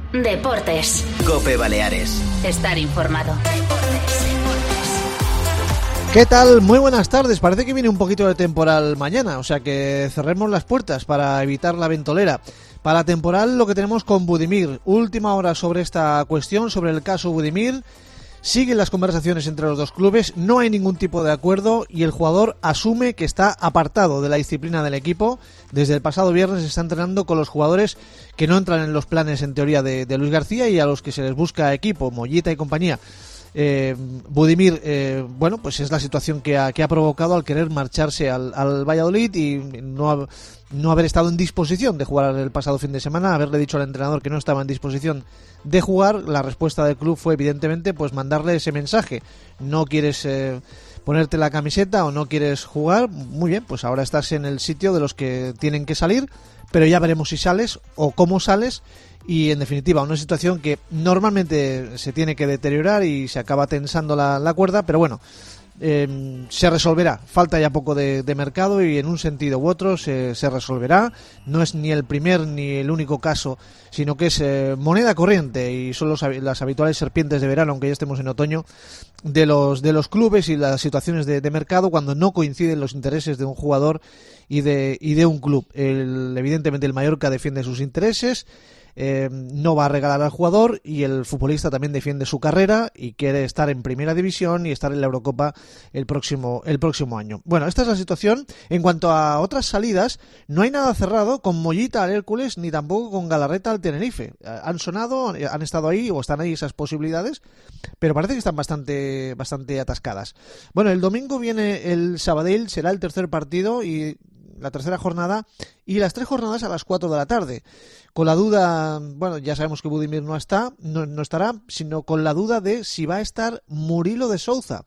Deportes. COPE Baleares. Estar informado. ¿Qué tal? Muy buenas tardes. Parece que viene un poquito de temporal mañana, o sea que cerremos las puertas para evitar la ventolera. Para temporal lo que tenemos con Budimir. Última hora sobre esta cuestión, sobre el caso Budimir. Siguen las conversaciones entre los dos clubes, no hay ningún tipo de acuerdo y el jugador asume que está apartado de la disciplina del equipo. Desde el pasado viernes está entrenando con los jugadores que no entran en los planes en teoría de Luis García y a los que se les busca equipo, Mollita y compañía. Budimir, bueno, pues es la situación que ha provocado al querer marcharse al Valladolid y no haber estado en disposición de jugar el pasado fin de semana, haberle dicho al entrenador que no estaba en disposición de jugar. La respuesta del club fue evidentemente pues mandarle ese mensaje: no quieres ponerte la camiseta o no quieres jugar, muy bien, pues ahora estás en el sitio de los que tienen que salir, pero ya veremos si sales o cómo sales. Y en definitiva, una situación que normalmente se tiene que deteriorar y se acaba tensando la cuerda, pero bueno, se resolverá. Falta ya poco de mercado y en un sentido u otro se resolverá. No es ni el primer ni el único caso, sino que es moneda corriente y son las habituales serpientes de verano, aunque ya estemos en otoño, de los clubes y las situaciones de mercado cuando no coinciden los intereses de un jugador y de un club. Evidentemente el Mallorca defiende sus intereses, no va a regalar al jugador, y el futbolista también defiende su carrera y quiere estar en primera división y estar en la Eurocopa el próximo año. Bueno, esta es la situación. En cuanto a otras salidas, no hay nada cerrado con Mollita al Hércules ni tampoco con Galarreta al Tenerife. Han sonado, han estado ahí o están ahí esas posibilidades, pero parece que están bastante atascadas. Bueno, el domingo viene el Sabadell, será el tercer partido y la tercera jornada, y las 3 jornadas a las 4 de la tarde. Con la duda, bueno, ya sabemos que Budimir no estará, sino con la duda de si va a estar Murilo de Souza,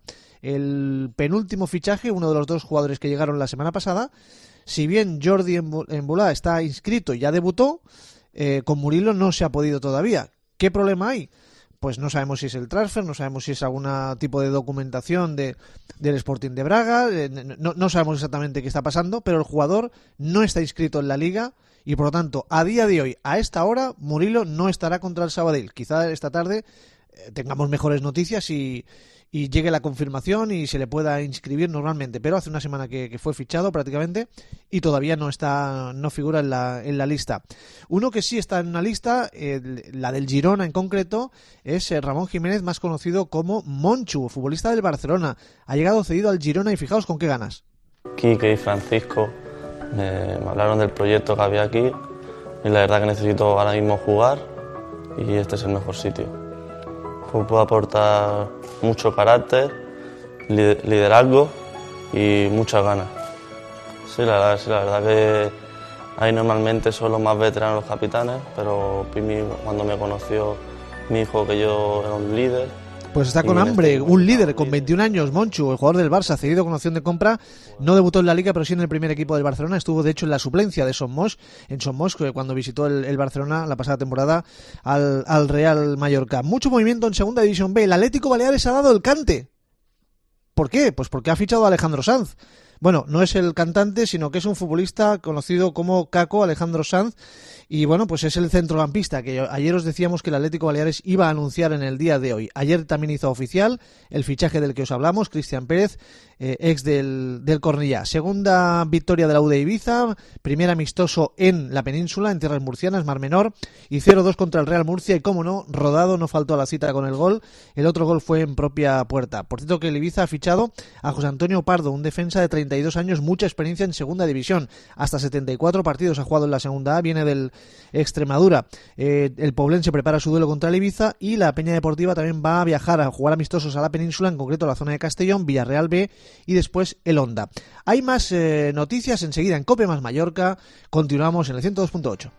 el penúltimo fichaje, uno de los 2 jugadores que llegaron la semana pasada. Si bien Jordi Embulá está inscrito y ya debutó, con Murilo no se ha podido todavía. ¿Qué problema hay? Pues no sabemos si es el transfer, no sabemos si es algún tipo de documentación del Sporting de Braga, no sabemos exactamente qué está pasando, pero el jugador no está inscrito en la liga y por lo tanto a día de hoy, a esta hora, Murilo no estará contra el Sabadell. Quizá esta tarde tengamos mejores noticias y llegue la confirmación y se le pueda inscribir normalmente, pero hace una semana que fue fichado prácticamente y todavía no figura en la lista. Uno que sí está en una lista, la del Girona en concreto, es Ramón Jiménez, más conocido como Monchu, futbolista del Barcelona. Ha llegado cedido al Girona y fijaos con qué ganas. Quique y Francisco me hablaron del proyecto que había aquí y la verdad que necesito ahora mismo jugar y este es el mejor sitio. Puedo aportar mucho carácter, liderazgo y muchas ganas. Sí, la verdad que ahí normalmente son los más veteranos los capitanes, pero Pimi, cuando me conoció, me dijo que yo era un líder. Pues está con hambre, un líder con 21 años, Monchu, el jugador del Barça, cedido con opción de compra. No debutó en la Liga, pero sí en el primer equipo del Barcelona. Estuvo, de hecho, en la suplencia de Son Moix, cuando visitó el Barcelona la pasada temporada al Real Mallorca. Mucho movimiento en Segunda División B. El Atlético Baleares ha dado el cante. ¿Por qué? Pues porque ha fichado a Alejandro Sanz. Bueno, no es el cantante, sino que es un futbolista conocido como Caco, Alejandro Sanz, y bueno, pues es el centrocampista que ayer os decíamos que el Atlético Baleares iba a anunciar en el día de hoy. Ayer también hizo oficial el fichaje del que os hablamos, Cristian Pérez, ex del Cornellá. Segunda victoria de la U de Ibiza, primer amistoso en la península, en tierras murcianas, Mar Menor, y 0-2 contra el Real Murcia, y cómo no, Rodado no faltó a la cita con el gol. El otro gol fue en propia puerta. Por cierto que el Ibiza ha fichado a José Antonio Pardo, un defensa de 32 años, mucha experiencia en segunda división, hasta 74 partidos ha jugado en la segunda A, viene del Extremadura. El Poblense prepara su duelo contra el Ibiza y la Peña Deportiva también va a viajar a jugar amistosos a la península, en concreto a la zona de Castellón, Villarreal B y después el Honda. Hay más noticias enseguida en COPE más Mallorca. Continuamos en el 102.8.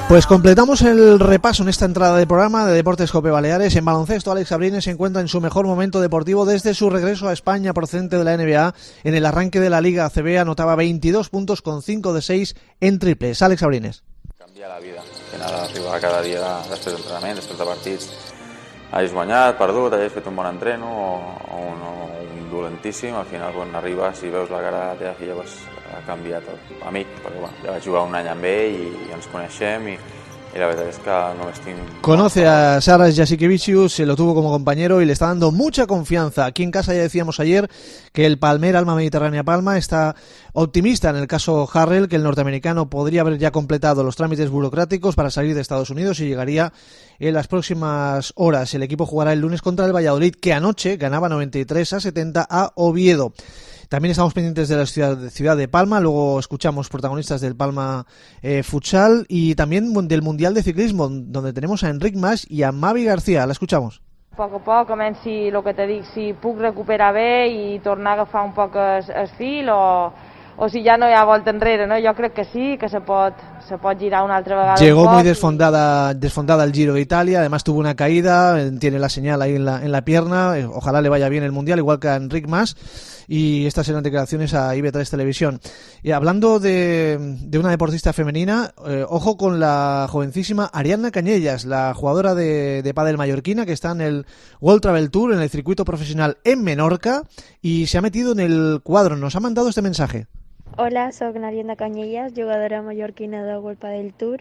Pues completamos el repaso en esta entrada de programa de Deportes Cope Baleares. En baloncesto, Alex Abrines se encuentra en su mejor momento deportivo desde su regreso a España procedente de la NBA. En el arranque de la Liga ACB anotaba 22 puntos con 5 de 6 en triples. Alex Abrines. Canvia la vida. Al final, arribar cada dia després d'entrenament, després de partits, hagis guanyat, perdut, hagis fet un bon entreno o un dolentíssim, al final quan arribes i veus la cara de la teva filla pues, ha canviat tot. Amic, perquè bueno, ja vaig jugar un any amb ell i ens coneixem i la verdad es que no estic... Conoce a Saras Jasikevicius, se lo tuvo como compañero y le está dando mucha confianza. Aquí en casa ya decíamos ayer que el Palmera Alma Mediterránea Palma está optimista en el caso Harrell, que el norteamericano podría haber ya completado los trámites burocráticos para salir de Estados Unidos y llegaría en las próximas horas. El equipo jugará el lunes contra el Valladolid, que anoche ganaba 93-70 a Oviedo. También estamos pendientes de la ciudad de Palma, luego escuchamos protagonistas del Palma Futsal y también del Mundial de Ciclismo, donde tenemos a Enric Mas y a Mavi García. La escuchamos. A poc, a veure si, el que te dic, si puc recuperar bé i tornar a agafar un poc el fil o si ya no hi ha volta enrere, ¿no? Yo creo que sí, que se pot girar una altra vegada. Llegó muy desfondada al Giro de Italia, además tuvo una caída, tiene la señal ahí en la pierna, ojalá le vaya bien el Mundial, igual que a Enric Mas, y estas eran declaraciones a IB3 Televisión. Y hablando de una deportista femenina, ojo con la jovencísima Ariadna Cañellas, la jugadora de pádel mallorquina que está en el World Travel Tour, en el circuito profesional en Menorca, y se ha metido en el cuadro. Nos ha mandado este mensaje. Hola, soc Ariadna Cañellas, jugadora mallorquina de World Padel Tour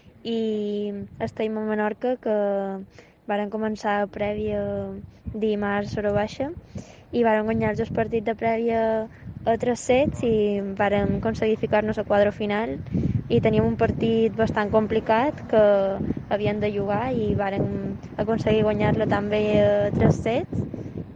i estem a Menorca, que varen començar a prèvia dimarts hora baixa i varen guanyar els dos partits de prèvia a 3 sets i varen aconseguir ficar-nos a quadre final i teníem un partit bastant complicat que havíem de jugar i varen aconseguir guanyar-lo també a 3 sets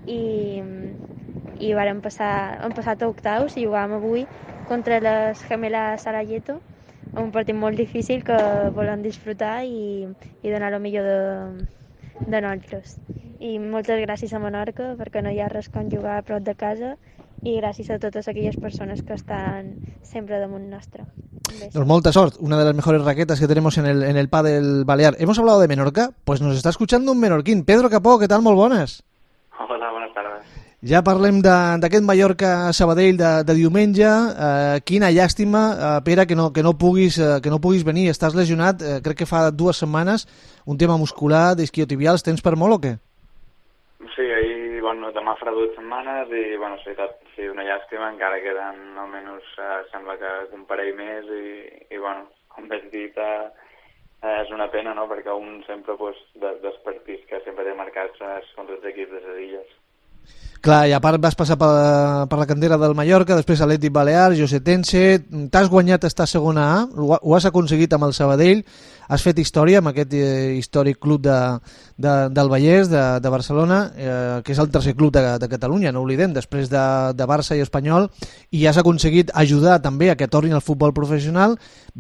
i varen hem passat a octaus i jugàvem avui contra les Gemelas Sarajevo, un partit molt difícil que volem disfrutar i donar el millor de nosaltres. I moltes gràcies a Menorca, perquè no hi ha res com jugar a prop de casa, i gràcies a totes aquelles persones que estan sempre damunt nostre. Pues molta sort, una de las mejores raquetas que tenemos en el pádel balear. Hemos hablado de Menorca, pues nos está escuchando un menorquín. Pedro Capó, ¿qué tal? Molt bones. Hola, buenas tardes. Ja parlem d'aquest Mallorca-Sabadell de diumenge. Quina llàstima, Pere, que no puguis venir. Estàs lesionat, crec que fa 2 setmanes, un tema muscular, d'isquiotibials. Tens per molt o què? Sí, ahir, demà farà 2 setmanes i, és veritat, sí, una llàstima, encara queden almenys, sembla que un parell més i com has dit, és una pena, no?, perquè un sempre, dels partits que sempre té marcats contra els equips de les illes. Clar, i a part vas passar per la cantera del Mallorca, després Atlètic Balear, Josetense, t'has guanyat estar a segona A, ho has aconseguit amb el Sabadell, has fet història amb aquest històric club del Vallès, de Barcelona, que és el tercer club de Catalunya, no oblidem, després de Barça i Espanyol, i has aconseguit ajudar també a que tornin al futbol professional,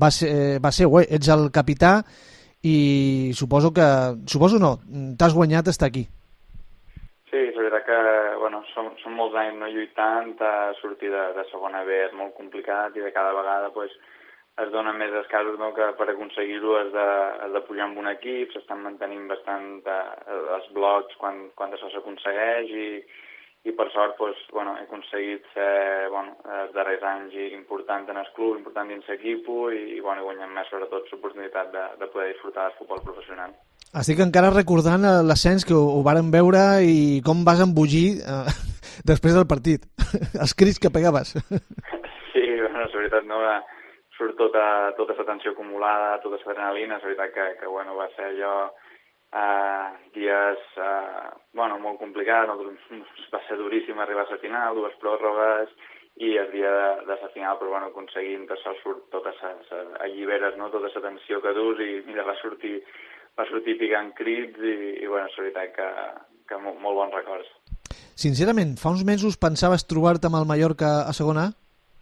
ets el capità i suposo no, t'has guanyat estar aquí. Sí, és veritat que són molts anys no lluitant, sortir de segona B és molt complicat i de cada vegada es donen més els casos, no?, que per aconseguir-ho has de pujar amb un equip, s'estan mantenint bastant els blocs quan això s'aconsegueix i per sort he aconseguit ser els darrers anys important en el club, important dins l'equip i guanyant més sobretot l'oportunitat de poder disfrutar del futbol professional. Estic encara recordant l'ascens que ho vàrem veure i com vas embogir després del partit, els crits que pegaves. Sí, és veritat, no? Surt tota la tensió acumulada, tota l'adrenalina, és veritat que va ser allò dies molt complicats, va ser duríssim arribar a la final, 2 pròrrogues i el dia de la final, però aconseguint això surt totes alliberes, no?, tota la tensió que dus i mira, va sortir picant crits i és veritat que molt bons records. Sincerament, fa uns mesos pensaves trobar-te amb el Mallorca a segona A?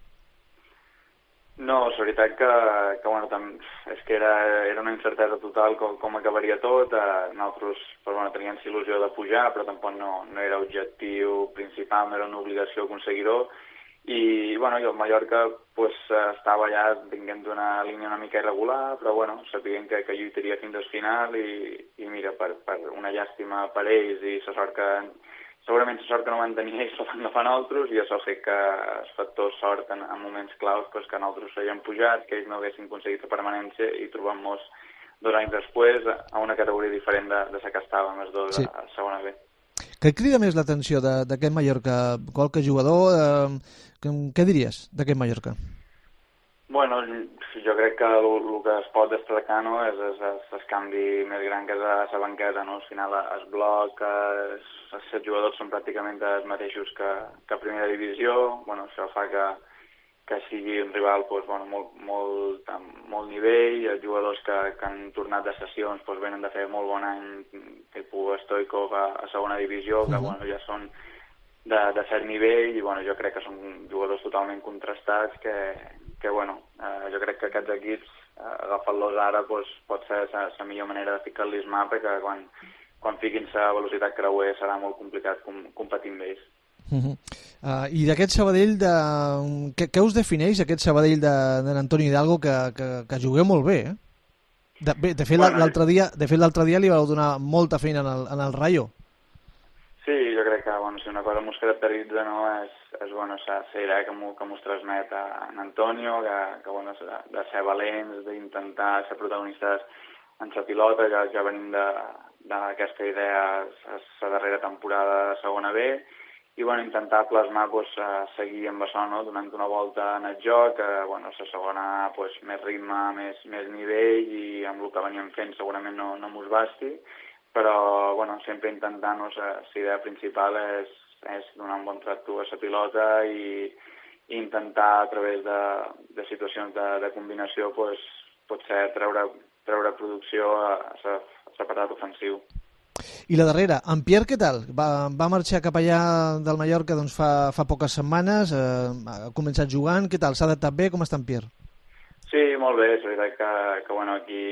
No, és veritat que és que era una incertesa total com acabaria tot. Nosaltres teníem il·lusió de pujar, però tampoc no era objectiu principal, no era una obligació aconseguir-ho. i bueno, i el Mallorca pues, estava ja vinguent d'una línia una mica irregular, però bueno, sabien que lluitaria fins al final i mira, per una llàstima per ells i segurament la sort que no van tenir ells la fan altres, i això sé que el factor sort en moments claus pues, que nosaltres s'haguem pujat, que ells no haguessin aconseguit la permanència i trobant-nos 2 anys després a una categoria diferent de la que estàvem els dos a segona B. Què et crida més l'atenció d'aquest Mallorca? Qualque jugador? Què diries d'aquest Mallorca? Bueno, jo crec que el que es pot destacar no, és el canvi més gran que és la banqueta. No? Al final el bloc, els 7 jugadors són pràcticament els mateixos que a primera divisió. Bueno, això fa que sigui un rival pues, bueno, amb molt nivell. Els jugadors que han tornat de sessions pues, venen de fer molt bon any, tipus Stoikov a segona divisió, que bueno, ja són de cert nivell, i bueno, jo crec que són jugadors totalment contrastats que bueno, jo crec que aquests equips, agafant-los ara, pues, pot ser la millor manera de ficar-los mapa, que quan fiquin la velocitat creuer serà molt complicat competir amb ells. I d'aquest Sabadell, què us defineix aquest Sabadell de l'Antonio Hidalgo, que jugueu molt bé, eh? De fet, l'altre dia li vau donar molta feina en el Rayo. Sí, jo crec que bueno, si una cosa ens caracteritza no, és bueno, la idea que mos transmet en Antonio, que bueno, de ser valents, d'intentar ser protagonistes en la pilota, ja venim d'aquesta idea la darrera temporada de segona B, i bueno, intentar plasmar pues, seguir amb això, no? Donant una volta en el joc, bueno, la segona pues, més ritme, més nivell, i amb el que veníem fent segurament no mos basti, però bueno, sempre intentant-nos, la idea principal és donar un bon tracte a la pilota i intentar a través de situacions de combinació pues, potser treure producció a l'apartat ofensiu. I la darrera, en Pierre, què tal? Va marxar cap allà del Mallorca doncs, fa poques setmanes, ha començat jugant, què tal? S'ha adaptat bé? Com està en Pierre? Sí, molt bé, és veritat que bueno, aquí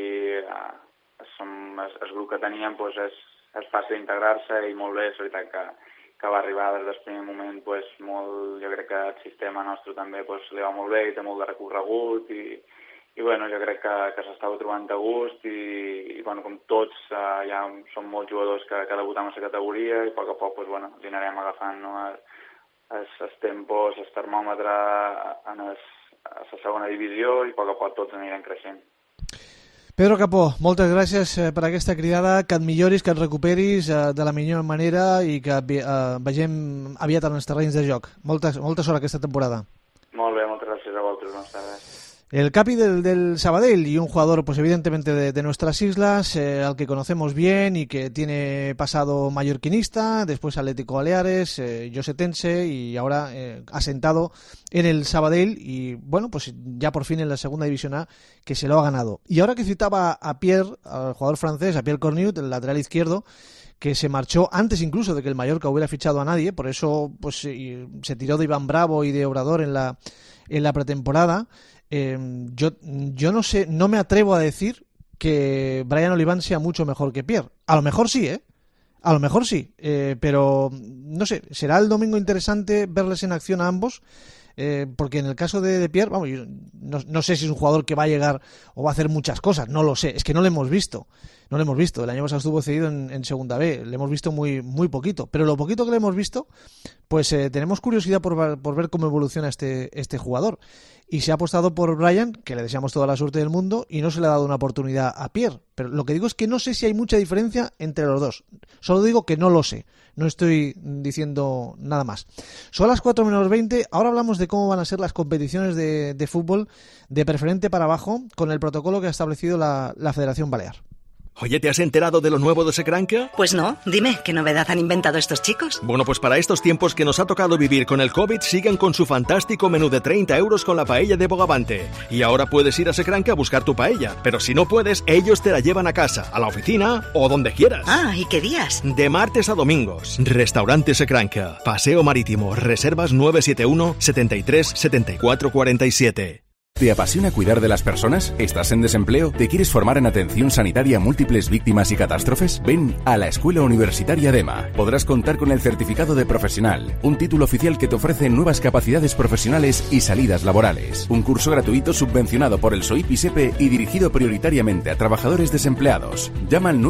el grup que teníem pues, és fàcil d'integrar-se i molt bé, és veritat que va arribar des del primer moment pues, molt, jo crec que el sistema nostre també pues, li va molt bé i té molt de recorregut i bueno, jo crec que s'estava trobant a gust i bueno, com tots ja són molts jugadors que debutam a la categoria i a poc pues, bueno, li anirem agafant no, els tempos, el termòmetre a la segona divisió i a poc tots anirem creixent. Pedro Capó, moltes gràcies per aquesta cridada, que et milloris, que et recuperis de la millor manera i que vegem aviat en els terrenys de joc. Molta sort aquesta temporada. Molt bé, moltes gràcies a vosaltres, bones tardes. El capi del Sabadell y un jugador pues evidentemente de nuestras islas, al que conocemos bien y que tiene pasado mallorquinista, después Atlético Baleares, yosetense y ahora asentado en el Sabadell y bueno, pues ya por fin en la segunda división A que se lo ha ganado. Y ahora que citaba a Pierre, al jugador francés, a Pierre Cornut, el lateral izquierdo, que se marchó antes incluso de que el Mallorca hubiera fichado a nadie, por eso pues se tiró de Iván Bravo y de Obrador en la pretemporada. Yo no sé, no me atrevo a decir que Brian Oliván sea mucho mejor que Pierre. A lo mejor sí, a lo mejor sí, pero no sé, será el domingo interesante verles en acción a ambos, porque en el caso de Pierre, vamos, yo no sé si es un jugador que va a llegar o va a hacer muchas cosas, no lo sé, es que no lo hemos visto. El año pasado estuvo cedido en segunda B, le hemos visto muy poquito, pero lo poquito que le hemos visto, pues tenemos curiosidad por ver cómo evoluciona este jugador. Y se ha apostado por Brian, que le deseamos toda la suerte del mundo, y no se le ha dado una oportunidad a Pierre. Pero lo que digo es que no sé si hay mucha diferencia entre los dos. Solo digo que no lo sé. No estoy diciendo nada más. Son las 4 menos 20. Ahora hablamos de cómo van a ser las competiciones de fútbol de preferente para abajo con el protocolo que ha establecido la Federación Balear. Oye, ¿te has enterado de lo nuevo de Secranca? Pues no, dime, ¿qué novedad han inventado estos chicos? Bueno, pues para estos tiempos que nos ha tocado vivir con el COVID, siguen con su fantástico menú de 30 euros con la paella de Bogavante. Y ahora puedes ir a Secranca a buscar tu paella, pero si no puedes, ellos te la llevan a casa, a la oficina o donde quieras. Ah, ¿y qué días? De martes a domingos. Restaurante Secranca, Paseo Marítimo, reservas 971 73 74 47. ¿Te apasiona cuidar de las personas? ¿Estás en desempleo? ¿Te quieres formar en atención sanitaria a múltiples víctimas y catástrofes? Ven a la Escuela Universitaria DEMA. Podrás contar con el certificado de profesional, un título oficial que te ofrece nuevas capacidades profesionales y salidas laborales. Un curso gratuito subvencionado por el SOIP y SEPE y dirigido prioritariamente a trabajadores desempleados. Llama al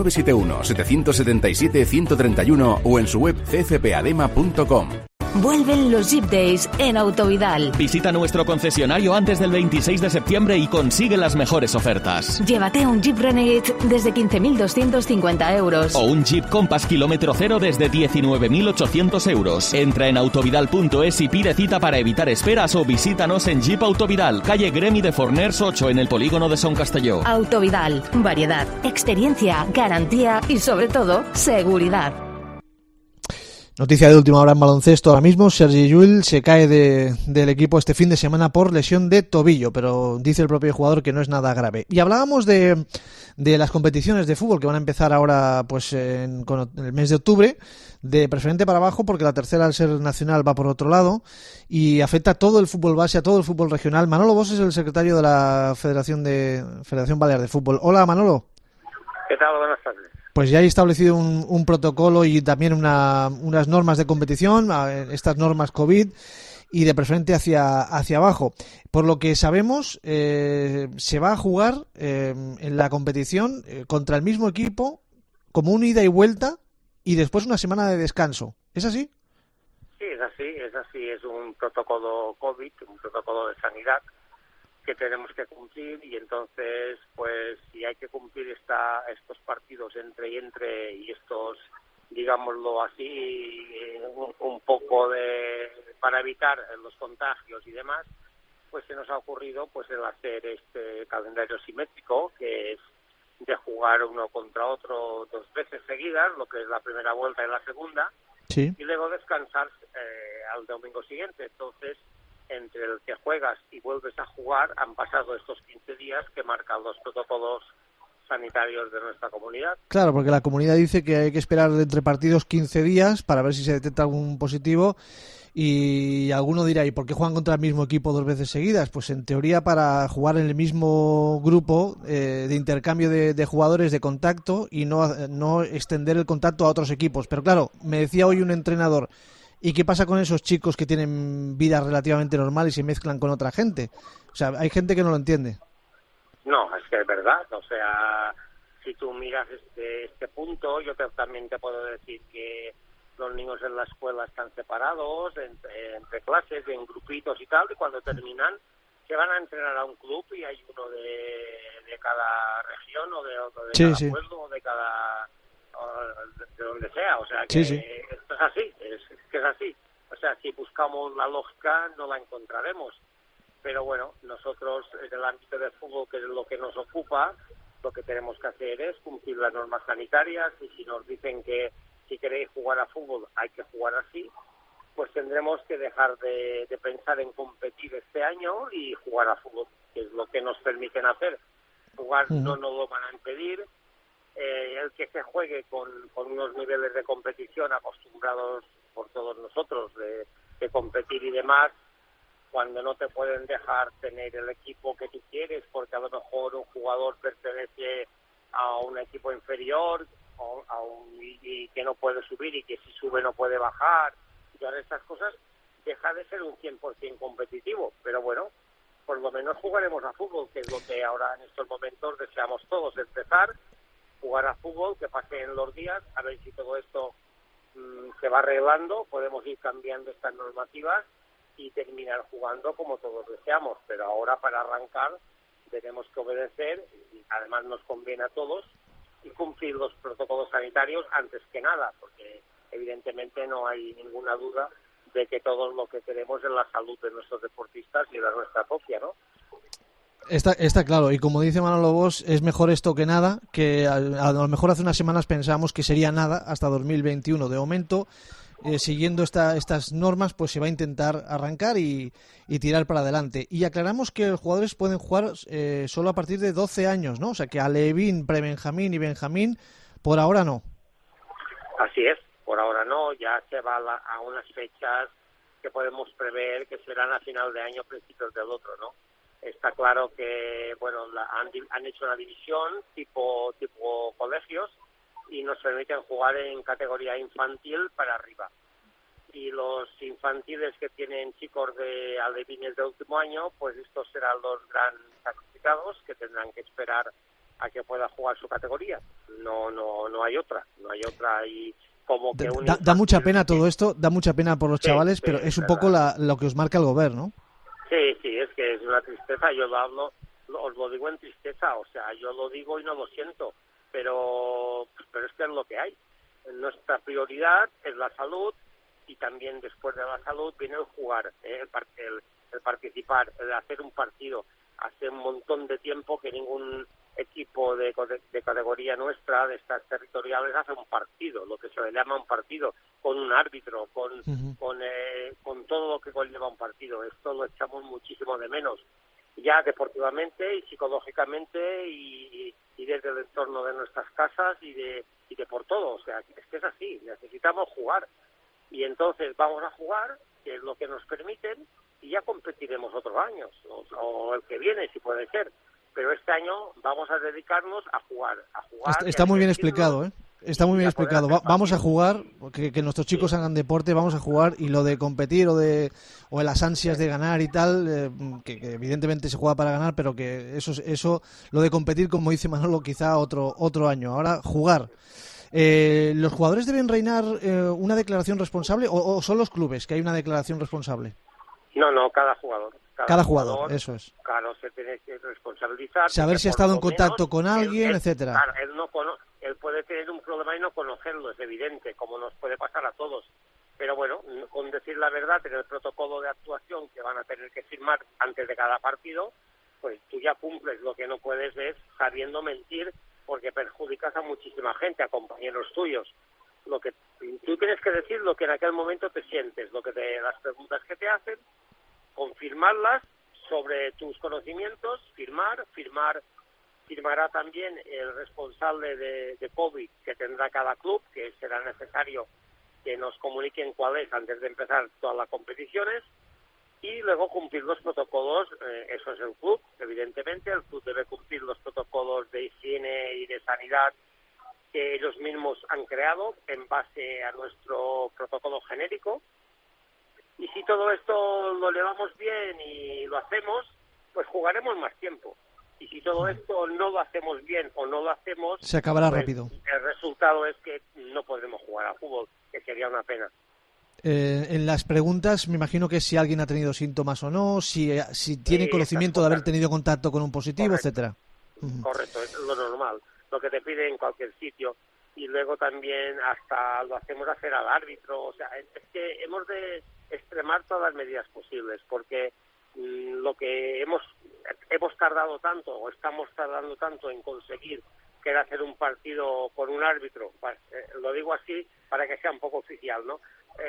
971-777-131 o en su web cfpadema.com. Vuelven los Jeep Days en Autovidal. Visita nuestro concesionario antes del 26 de septiembre y consigue las mejores ofertas. Llévate un Jeep Renegade desde 15.250 euros. O un Jeep Compass kilómetro cero desde 19.800 euros. Entra en autovidal.es y pide cita para evitar esperas o visítanos en Jeep Autovidal, calle Gremi de Forners 8 en el polígono de Son Castelló. Autovidal, variedad, experiencia, garantía y sobre todo, seguridad. Noticia de última hora en baloncesto ahora mismo, Sergi Llull se cae del equipo este fin de semana por lesión de tobillo, pero dice el propio jugador que no es nada grave. Y hablábamos de las competiciones de fútbol que van a empezar ahora pues con el mes de octubre, de preferente para abajo, porque la tercera al ser nacional va por otro lado y afecta a todo el fútbol base, a todo el fútbol regional. Manolo Bosch es el secretario de la Federación Balear de Fútbol. Hola, Manolo. ¿Qué tal? Buenas tardes. Pues ya hay establecido un protocolo y también unas normas de competición, estas normas COVID, y de preferente hacia abajo. Por lo que sabemos, se va a jugar en la competición contra el mismo equipo, como un ida y vuelta, y después una semana de descanso. ¿Es así? Sí, es así. Es un protocolo COVID, un protocolo de sanidad que tenemos que cumplir, y entonces pues si hay que cumplir estos partidos entre y estos, digámoslo así, un poco para evitar los contagios y demás, pues se nos ha ocurrido pues el hacer este calendario simétrico, que es de jugar uno contra otro 2 veces seguidas, lo que es la primera vuelta y la segunda, sí, y luego descansar al domingo siguiente. Entonces, entre el que juegas y vuelves a jugar han pasado estos 15 días que marcan los protocolos sanitarios de nuestra comunidad. Claro, porque la comunidad dice que hay que esperar entre partidos 15 días para ver si se detecta algún positivo, y alguno dirá, ¿y por qué juegan contra el mismo equipo 2 veces seguidas? Pues en teoría para jugar en el mismo grupo de intercambio de jugadores, de contacto, y no extender el contacto a otros equipos. Pero claro, me decía hoy un entrenador, ¿y qué pasa con esos chicos que tienen vida relativamente normal y se mezclan con otra gente? O sea, hay gente que no lo entiende. No, es que es verdad. O sea, si tú miras este punto, yo también te puedo decir que los niños en la escuela están separados entre clases, en grupitos y tal, y cuando terminan se van a entrenar a un club y hay uno de cada región o de cada pueblo o de donde sea. O sea, que esto es así, es así. O sea, si buscamos la lógica no la encontraremos. Pero bueno, nosotros en el ámbito del fútbol, que es lo que nos ocupa, lo que tenemos que hacer es cumplir las normas sanitarias, y si nos dicen que si queréis jugar a fútbol hay que jugar así, pues tendremos que dejar de pensar en competir este año y jugar a fútbol, que es lo que nos permiten hacer. Jugar no nos lo van a impedir. El que se juegue con unos niveles de competición acostumbrados por todos nosotros de competir y demás, cuando no te pueden dejar tener el equipo que tú quieres porque a lo mejor un jugador pertenece a un equipo inferior y que no puede subir, y que si sube no puede bajar, y todas estas cosas, deja de ser un 100% competitivo. Pero bueno, por lo menos jugaremos a fútbol, que es lo que ahora en estos momentos deseamos todos: empezar, jugar a fútbol, que pasen los días, a ver si todo esto se va arreglando, podemos ir cambiando estas normativas y terminar jugando como todos deseamos. Pero ahora, para arrancar, tenemos que obedecer, y además nos conviene a todos, y cumplir los protocolos sanitarios antes que nada, porque evidentemente no hay ninguna duda de que todo lo que queremos es la salud de nuestros deportistas y de nuestra propia, ¿no? Está claro, y como dice Manolo Bosch, es mejor esto que nada, que a lo mejor hace unas semanas pensábamos que sería nada hasta 2021. De momento, siguiendo estas normas, pues se va a intentar arrancar y tirar para adelante. Y aclaramos que los jugadores pueden jugar solo a partir de 12 años, ¿no? O sea que alevín, prebenjamín y benjamín, por ahora no. Así es, por ahora no, ya se va a unas fechas que podemos prever que serán a final de año, principios del otro, ¿no? Está claro que, bueno, han hecho una división tipo colegios y nos permiten jugar en categoría infantil para arriba. Y los infantiles que tienen chicos de alevines de último año, pues estos serán los gran sacrificados que tendrán que esperar a que pueda jugar su categoría. No hay otra y como que da mucha pena todo esto, da mucha pena por los chavales, pero es un poco lo que os marca el gobierno, ¿no? Sí, es que es una tristeza, yo os lo digo en tristeza, o sea, yo lo digo y no lo siento, pero es que es lo que hay. Nuestra prioridad es la salud y también después de la salud viene el jugar, el participar, el hacer un partido. Hace un montón de tiempo que ningún equipo de categoría nuestra, de estas territoriales, hace un partido, lo que se le llama un partido, con un árbitro, con todo lo que conlleva un partido. Esto lo echamos muchísimo de menos, ya deportivamente y psicológicamente y desde el entorno de nuestras casas y de por todo. O sea, es que es así, necesitamos jugar. Y entonces vamos a jugar, que es lo que nos permiten, y ya competiremos otros años, o el que viene, si puede ser. Pero este año vamos a dedicarnos a jugar. Está muy bien explicado, ¿eh? Está muy bien explicado. Vamos a jugar, que nuestros chicos hagan deporte, vamos a jugar, y lo de competir o de las ansias de ganar y tal, que evidentemente se juega para ganar, pero que eso lo de competir, como dice Manolo, quizá otro año. Ahora, jugar. ¿Los jugadores deben reinar una declaración responsable o son los clubes que hay una declaración responsable? No, cada jugador. Cada jugador, eso es. Claro, se tiene que responsabilizar. Saber si ha estado en contacto con alguien, etcétera. Claro, él puede tener un problema y no conocerlo, es evidente, como nos puede pasar a todos. Pero bueno, con decir la verdad, en el protocolo de actuación que van a tener que firmar antes de cada partido, pues tú ya cumples. Lo que no puedes es sabiendo mentir, porque perjudicas a muchísima gente, a compañeros tuyos. Lo que tú tienes que decir, lo que en aquel momento te sientes, las preguntas que te hacen, confirmarlas sobre tus conocimientos, firmará también el responsable de COVID que tendrá cada club, que será necesario que nos comuniquen cuál es antes de empezar todas las competiciones, y luego cumplir los protocolos. Eso es el club, evidentemente. El club debe cumplir los protocolos de higiene y de sanidad que ellos mismos han creado en base a nuestro protocolo genérico. Y si todo esto lo llevamos bien y lo hacemos, pues jugaremos más tiempo. Y si todo esto no lo hacemos bien o no lo hacemos, se acabará pues rápido. El resultado es que no podremos jugar al fútbol, que sería una pena. En las preguntas me imagino que si alguien ha tenido síntomas o no, si tiene conocimiento de haber tenido contacto con un positivo, etcétera. Correcto, es lo normal, lo que te pide en cualquier sitio. Y luego también hasta lo hacemos hacer al árbitro. O sea, es que hemos de extremar todas las medidas posibles, porque lo que hemos tardado tanto o estamos tardando tanto en conseguir, que era hacer un partido con un árbitro, lo digo así para que sea un poco oficial, ¿no?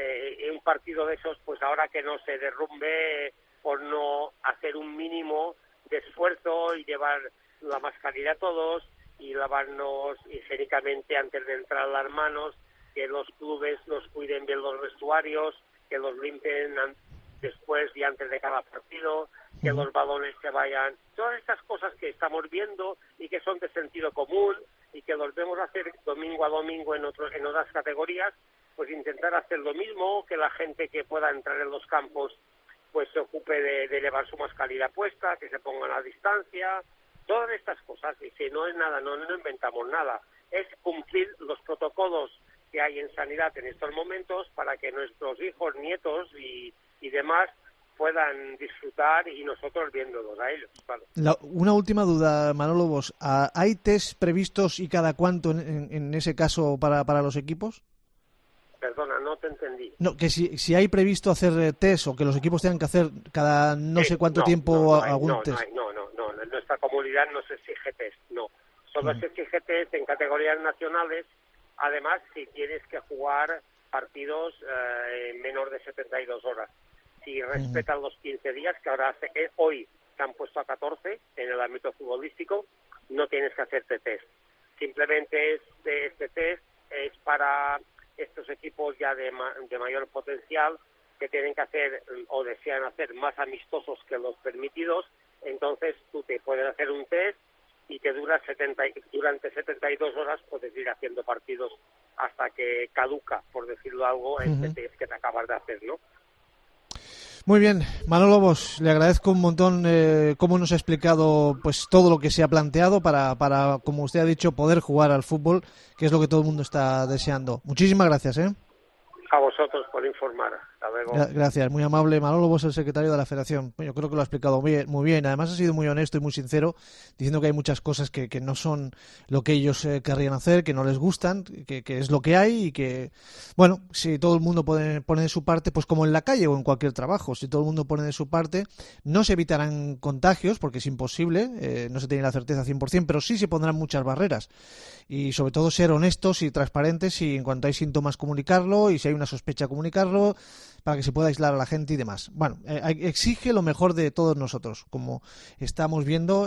Un partido de esos, pues ahora que no se derrumbe por no hacer un mínimo de esfuerzo y llevar la mascarilla a todos y lavarnos higiénicamente antes de entrar las manos, que los clubes nos cuiden bien los vestuarios, que los limpien después y antes de cada partido, que los balones se vayan, todas estas cosas que estamos viendo y que son de sentido común y que los vemos hacer domingo a domingo en otras categorías, pues intentar hacer lo mismo, que la gente que pueda entrar en los campos pues se ocupe de llevar su mascarilla puesta, que se pongan a distancia, todas estas cosas. Y si no es nada, no inventamos nada, es cumplir los protocolos que hay en sanidad en estos momentos para que nuestros hijos, nietos y demás puedan disfrutar y nosotros viéndolos a ellos. Claro. Una última duda, Manolo Bosch. ¿Hay test previstos y cada cuánto en ese caso para los equipos? Perdona, no te entendí. No, que si hay previsto hacer test o que los equipos tengan que hacer cada no sé cuánto tiempo algún test. No, en nuestra comunidad no se exige test, no. Solo se exige test en categorías nacionales, además si tienes que jugar partidos en menos de 72 horas. Si respetan los 15 días, que ahora hoy se han puesto a 14 en el ámbito futbolístico, no tienes que hacerte test. Simplemente este test es para estos equipos ya de mayor potencial, que tienen que hacer o desean hacer más amistosos que los permitidos Entonces tú te pueden hacer un test y te durante 72 horas puedes ir haciendo partidos hasta que caduca, por decirlo algo, este test que te acabas de hacer, ¿no? Muy bien, Manolo Lobos, le agradezco un montón cómo nos ha explicado pues todo lo que se ha planteado para, como usted ha dicho, poder jugar al fútbol, que es lo que todo el mundo está deseando. Muchísimas gracias, ¿eh? A vosotros por informar. Hasta luego. Gracias, muy amable. Manolo Lobos, el secretario de la Federación. Yo creo que lo ha explicado muy bien. Además ha sido muy honesto y muy sincero, diciendo que hay muchas cosas que no son lo que ellos querrían hacer, que no les gustan, que es lo que hay y que, bueno, si todo el mundo pone de su parte, pues como en la calle o en cualquier trabajo, si todo el mundo pone de su parte, no se evitarán contagios, porque es imposible, no se tiene la certeza 100%, pero sí se pondrán muchas barreras. Y sobre todo ser honestos y transparentes y en cuanto hay síntomas comunicarlo y si hay una sospecha comunicarlo para que se pueda aislar a la gente y demás. Bueno, exige lo mejor de todos nosotros, como estamos viendo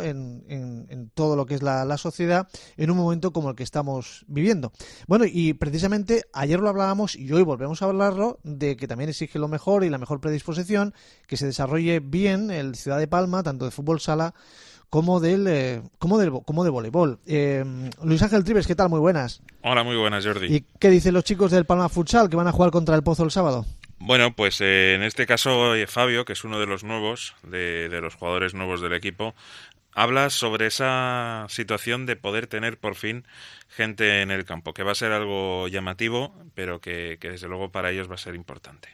en todo lo que es la sociedad en un momento como el que estamos viviendo. Bueno, y precisamente ayer lo hablábamos y hoy volvemos a hablarlo de que también exige lo mejor y la mejor predisposición, que se desarrolle bien el Ciudad de Palma, tanto de fútbol sala como de voleibol. Luis Ángel Trives, ¿qué tal? Muy buenas. Hola, muy buenas, Jordi. ¿Y qué dicen los chicos del Palma Futsal que van a jugar contra el Pozo el sábado? Bueno, pues en este caso Fabio, que es uno de los nuevos, de los jugadores nuevos del equipo, habla sobre esa situación de poder tener por fin gente en el campo, que va a ser algo llamativo, pero que desde luego para ellos va a ser importante.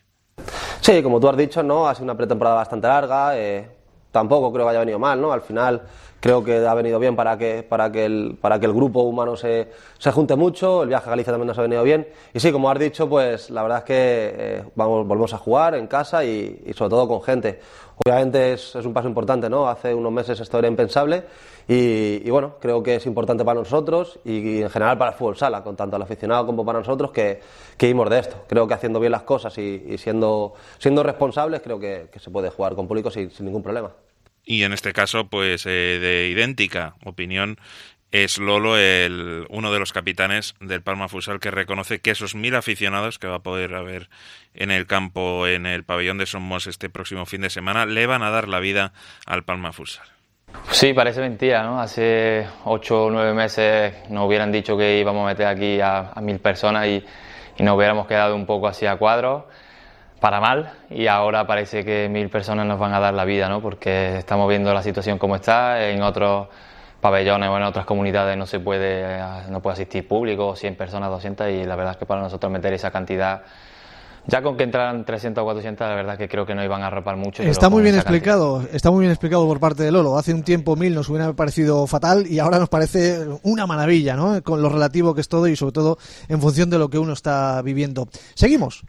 Sí, como tú has dicho, ¿no? Ha sido una pretemporada bastante larga. Tampoco creo que haya venido mal, ¿no? Al final creo que ha venido bien para que el grupo humano se junte mucho. El viaje a Galicia también nos ha venido bien. Y sí, como has dicho, pues la verdad es que volvemos a jugar en casa y sobre todo con gente. Obviamente es un paso importante, ¿no? Hace unos meses esto era impensable y bueno, creo que es importante para nosotros y en general para el fútbol sala, con tanto al aficionado como para nosotros que vivimos de esto. Creo que haciendo bien las cosas y siendo responsables, creo que se puede jugar con público sin ningún problema. Y en este caso, pues de idéntica opinión, es Lolo uno de los capitanes del Palma Futsal, que reconoce que esos 1.000 aficionados que va a poder haber en el campo, en el pabellón de Somos este próximo fin de semana, le van a dar la vida al Palma Futsal. Sí, parece mentira, ¿no? Hace 8 o 9 meses nos hubieran dicho que íbamos a meter aquí a 1.000 personas y nos hubiéramos quedado un poco así a cuadros, para mal, y ahora parece que 1.000 personas nos van a dar la vida, ¿no? Porque estamos viendo la situación como está. En otros pabellones o en otras comunidades no puede asistir público, 100 personas, 200, y la verdad es que para nosotros meter esa cantidad, ya con que entraran 300 o 400, la verdad es que creo que no iban a arropar mucho. Está muy bien explicado por parte de Lolo. Hace un tiempo 1.000 nos hubiera parecido fatal y ahora nos parece una maravilla, ¿no? Con lo relativo que es todo y sobre todo en función de lo que uno está viviendo. Seguimos.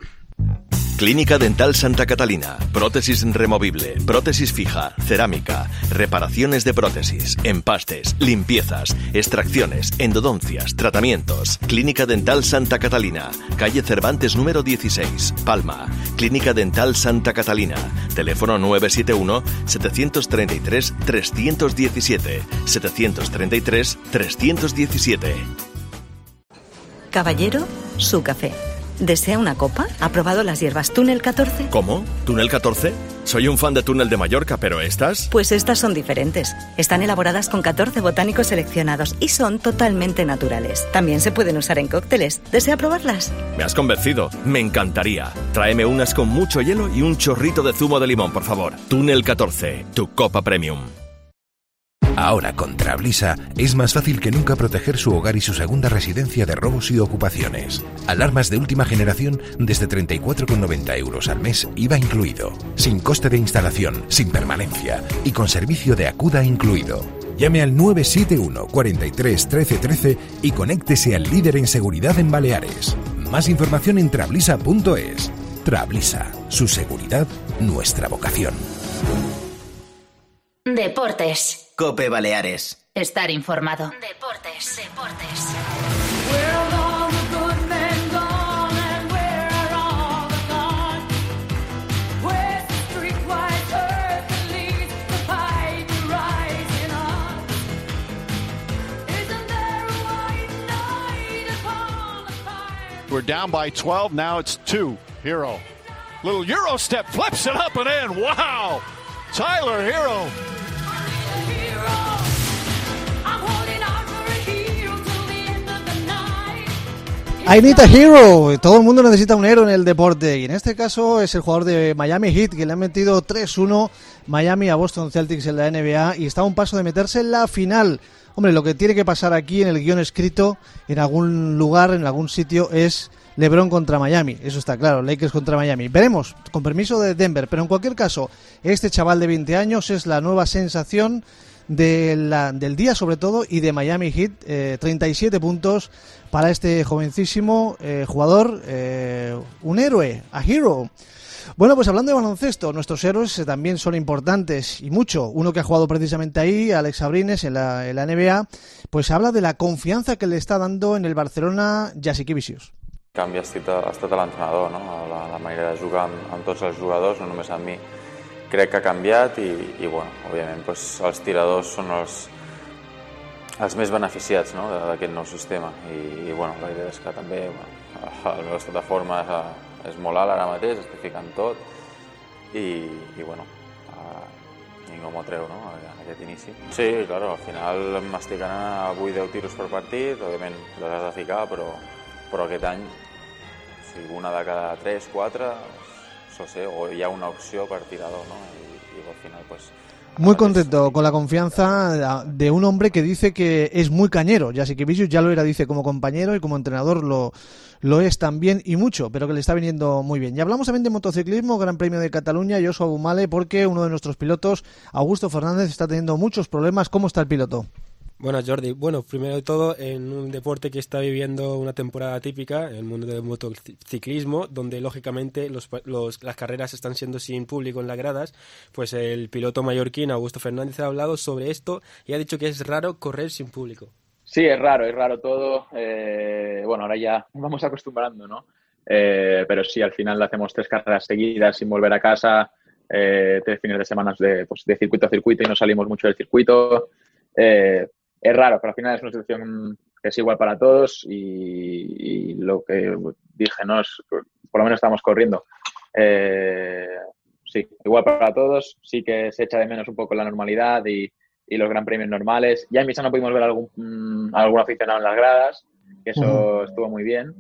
Clínica Dental Santa Catalina. Prótesis removible, prótesis fija, cerámica, reparaciones de prótesis, empastes, limpiezas, extracciones, endodoncias, tratamientos. Clínica Dental Santa Catalina. Calle Cervantes número 16, Palma. Clínica Dental Santa Catalina. Teléfono 971-733-317. 733-317. Caballero, su café. ¿Desea una copa? ¿Ha probado las hierbas Túnel 14? ¿Cómo? ¿Túnel 14? Soy un fan de Túnel de Mallorca, pero ¿estas? Pues estas son diferentes. Están elaboradas con 14 botánicos seleccionados y son totalmente naturales. También se pueden usar en cócteles. ¿Desea probarlas? Me has convencido. Me encantaría. Tráeme unas con mucho hielo y un chorrito de zumo de limón, por favor. Túnel 14, tu copa premium. Ahora con Trablisa es más fácil que nunca proteger su hogar y su segunda residencia de robos y ocupaciones. Alarmas de última generación desde 34,90 € al mes, IVA incluido. Sin coste de instalación, sin permanencia y con servicio de Acuda incluido. Llame al 971 43 13 13 y conéctese al líder en seguridad en Baleares. Más información en trablisa.es. Trablisa, su seguridad, nuestra vocación. Deportes. COPE Baleares. Estar informado. Deportes. We're down by 12, now it's 2. Hero. Little Euro step, flips it up and in. Wow! Tyler Hero I need a hero. Todo el mundo necesita un héroe en el deporte y en este caso es el jugador de Miami Heat que le ha metido 3-1 Miami a Boston Celtics en la NBA y está a un paso de meterse en la final. Hombre, lo que tiene que pasar aquí en el guión escrito, en algún lugar, en algún sitio, es LeBron contra Miami. Eso está claro, Lakers contra Miami. Veremos, con permiso de Denver. Pero en cualquier caso, este chaval de 20 años es la nueva sensación del día sobre todo y de Miami Heat. 37 puntos para este jovencísimo jugador, un héroe, a hero. Bueno, pues hablando de baloncesto, nuestros héroes también son importantes y mucho. Uno que ha jugado precisamente ahí, Alex Abrines, en la NBA, pues habla de la confianza que le está dando en el Barcelona Jassikevicius. Canvia ha estat l'entrenador, no? La manera de jugar amb tots els jugadors, no només amb mi. Crec que ha canviat i bueno, òbviament doncs, els tiradors són els més beneficiats, no? d'aquest nou sistema i bueno, la idea és que també el meu estat de forma és molt alt ara mateix, estic ficant tot i bueno, ningú m'ho treu, no? Aquest inici. Sí, claro, al final m'estic anant a 8-10 tiros per partit, òbviament les has de ficar, però aquest any una de cada 3, 4 sol ser, o hi ha una opció per tirador, ¿no? Y al final pues muy contento con la confianza de un hombre que dice que es muy cañero. Jassikevicius ya lo era, dice, como compañero y como entrenador lo es también y mucho, pero que le está viniendo muy bien. Y hablamos también de motociclismo, Gran Premio de Cataluña, Josu Abumale, porque uno de nuestros pilotos, Augusto Fernández, está teniendo muchos problemas. ¿Cómo está el piloto? Buenas, Jordi. Bueno, primero de todo, en un deporte que está viviendo una temporada típica, el mundo del motociclismo, donde lógicamente las carreras están siendo sin público en las gradas, pues el piloto mallorquín Augusto Fernández ha hablado sobre esto y ha dicho que es raro correr sin público. Sí, es raro todo. Bueno, ahora ya vamos acostumbrando, ¿no? Pero sí, al final hacemos 3 carreras seguidas sin volver a casa, 3 fines de semana de circuito a circuito y no salimos mucho del circuito. Es raro, pero al final es una situación que es igual para todos y lo que dije, ¿no? Por lo menos estamos corriendo. Sí, igual para todos. Sí que se echa de menos un poco la normalidad y los gran premios normales. Ya en Misano pudimos ver algún aficionado en las gradas, que eso estuvo muy bien.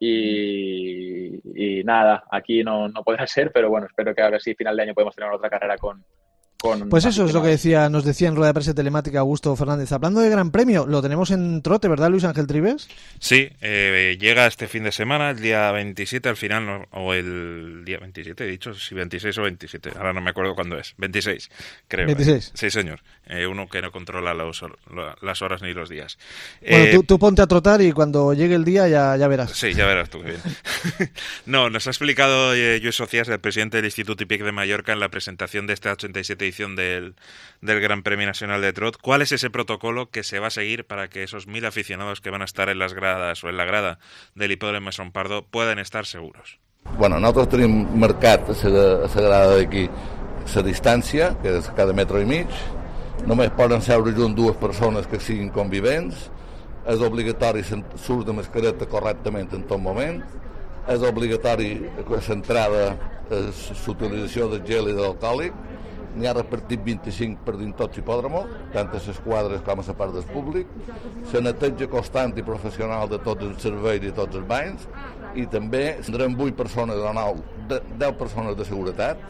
Y nada, aquí no podrá ser, pero bueno, espero que a ver si final de año podemos tener otra carrera con pues eso es lo que nos decía en rueda de prensa telemática Augusto Fernández. Hablando de Gran Premio, lo tenemos en trote, ¿verdad, Luis Ángel Trives? Sí, llega este fin de semana, el día 27 al final, no, o el día 27, he dicho, si 26 o 27, ahora no me acuerdo cuándo es, 26, creo. 26. Sí, señor, uno que no controla las horas ni los días. Bueno, tú ponte a trotar y cuando llegue el día ya verás. Sí, ya verás tú, bien. No, nos ha explicado Lluís Socias, el presidente del Instituto Hípic de Mallorca, en la presentación de esta 87 edición del Gran Premio Nacional de Trot. ¿Cuál es ese protocolo que se va a seguir para que esos 1.000 aficionados que van a estar en las gradas o en la grada del hipòdrom Mesón Pardo puedan estar seguros? Bueno, nosaltres tenim marcat a la grada d'aquí la distància, que és cada metro i mig. Només poden seure junt 2 persones que siguin convivents. És obligatori l'ús de mascareta correctament en tot moment. És obligatori l'entrada, l'utilització de gel i d'alcohòlic. N'hi ha repartit 25 per dins tot l'hipòdromo, tant a les quadres com a la part del públic. La neteja constant i professional de tots els serveis i tots els banys. I també tindrem 8 persones de nou, 10 persones de seguretat,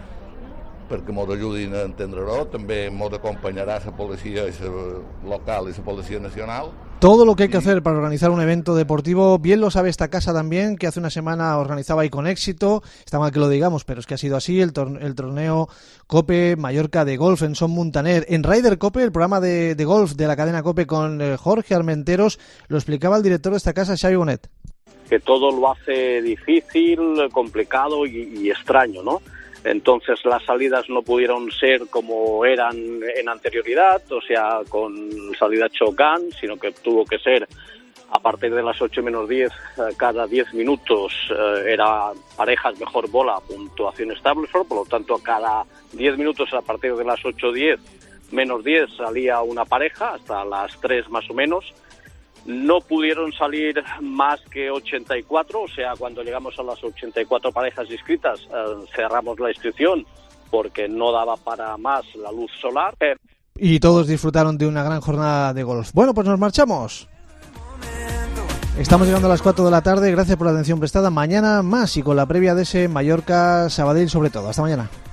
perquè ens ajudin a entendre-ho. També ens acompanyarà la policia local i la policia nacional. Todo lo que hay que hacer para organizar un evento deportivo, bien lo sabe esta casa también, que hace una semana organizaba y con éxito. Está mal que lo digamos, pero es que ha sido así, el torneo COPE Mallorca de golf en Son Muntaner. En Ryder COPE, el programa de golf de la cadena COPE con Jorge Armenteros, lo explicaba el director de esta casa, Xavi Bonet. Que todo lo hace difícil, complicado y extraño, ¿no? Entonces las salidas no pudieron ser como eran en anterioridad, o sea, con salida shotgun, sino que tuvo que ser a partir de las 8 menos 10, cada 10 minutos era parejas mejor bola, puntuación Stableford, por lo tanto cada 10 minutos a partir de las 8:10 menos 10 salía una pareja, hasta las 3 más o menos. No pudieron salir más que 84, o sea, cuando llegamos a las 84 parejas inscritas, cerramos la inscripción porque no daba para más la luz solar. Y todos disfrutaron de una gran jornada de golf. Bueno, pues nos marchamos. Estamos llegando a las 4 de la tarde. Gracias por la atención prestada. Mañana más y con la previa de ese Mallorca-Sabadell sobre todo. Hasta mañana.